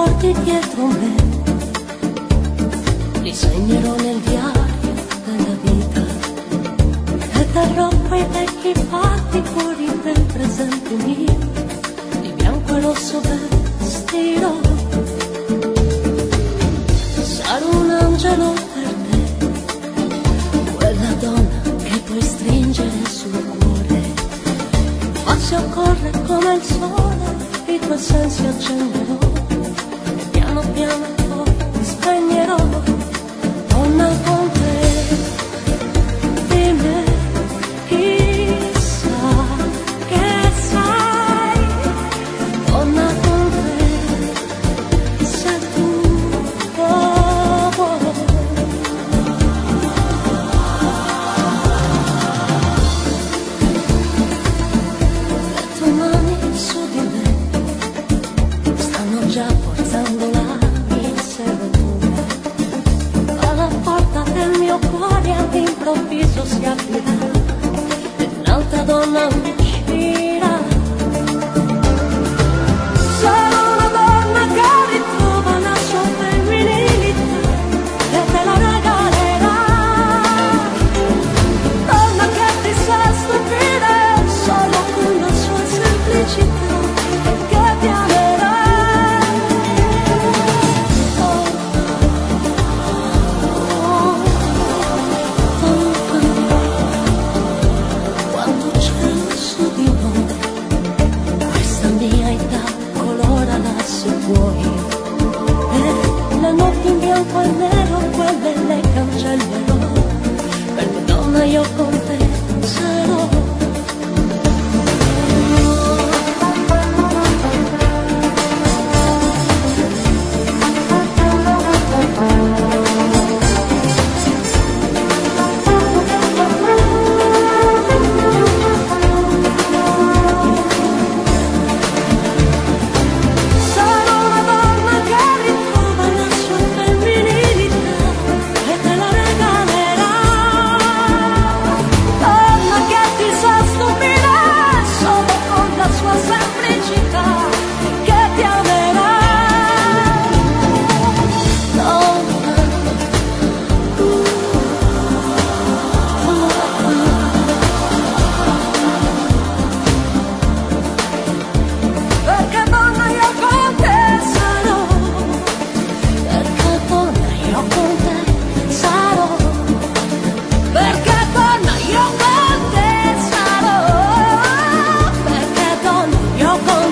porti dietro me, li segnerò nel diario della vita e terrò quei vecchi fatti fuori del presente mio, di bianco e rosso vestirò. Sarò un angelo per te, quella donna che puoi stringere sul cuore, ma se occorre come il sole i tuoi sensi accenderò e piano piano poi spegnerò. Donna con te, di me chissà che sai. Donna con te, sei tu. Le tue mani su di me stanno già portando la mia serratura. Alla porta del mio cuore all'improvviso si aprirà e un'altra donna uscirà. Sarà una donna che ritrova la sua femminilità e te la regalerà. Donna che ti sa stupire solo con la sua semplicità e che ti amerà. Quanto cielo su di noi, questa mia età colorala se vuoi, e le notti in bianco e nero quelle le cancellerò, perché donna io con te sarò. Sarò una donna che ritrova la sua femminilità e te la regalerà. Donna che ti sa stupire solo con la sua semplicità e che ti amerà. Donna, perché donna io con te sarò, perché donna io con te sarò, perché donna io con te sarò, perché donna io con